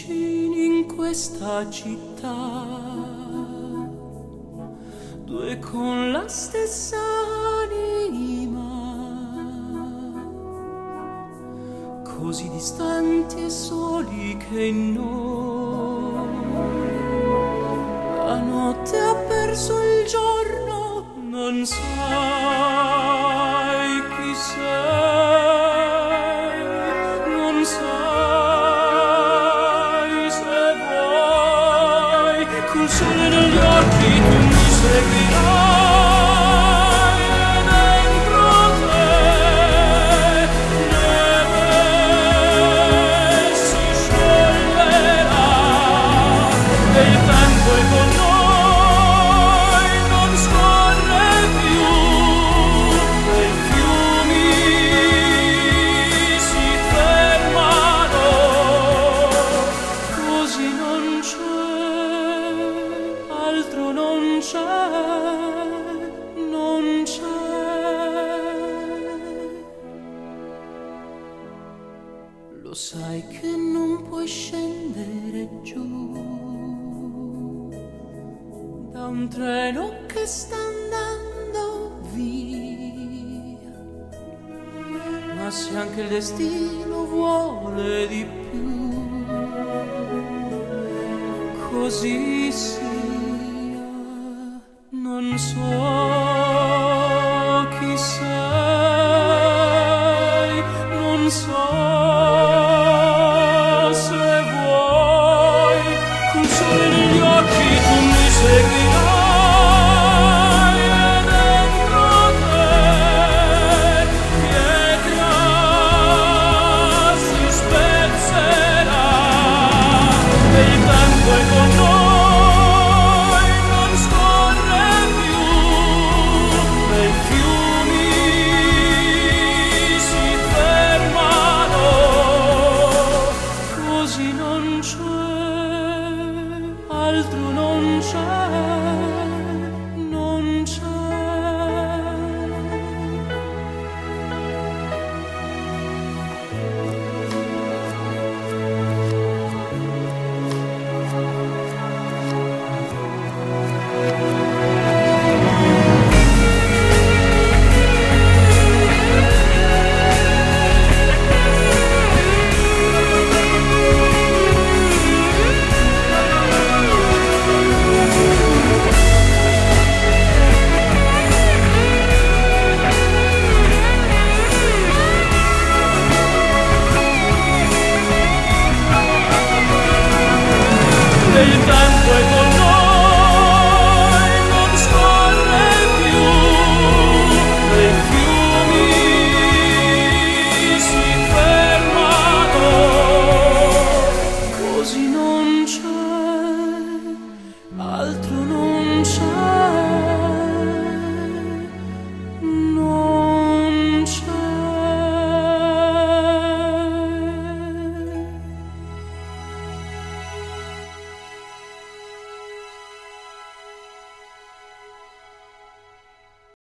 vicini in questa città, due con la stessa anima, così distanti e soli che in noi la notte ha perso il giorno. Non sai chi sei, non sai se vuoi, col sole negli occhi tu mi seguirai e dentro te neve si scioglierà e il tempo è con noi, non scorre più e i fiumi si fermano, così non c'è, altro non c'è, non c'è. Lo sai che non puoi scendere giù da un treno che sta andando via, ma se anche il destino vuole di più, così sia. Non so chi sei, non so se vuoi, col sole negli occhi tu mi seguirai e dentro te pietra si spezzerà e il tempo è con noi, non scorre più e i fiumi si fermano, così non c'è, altro non c'è, non c'è. E il tempo è con noi, non scorre più e i fiumi si fermano, così non c'è.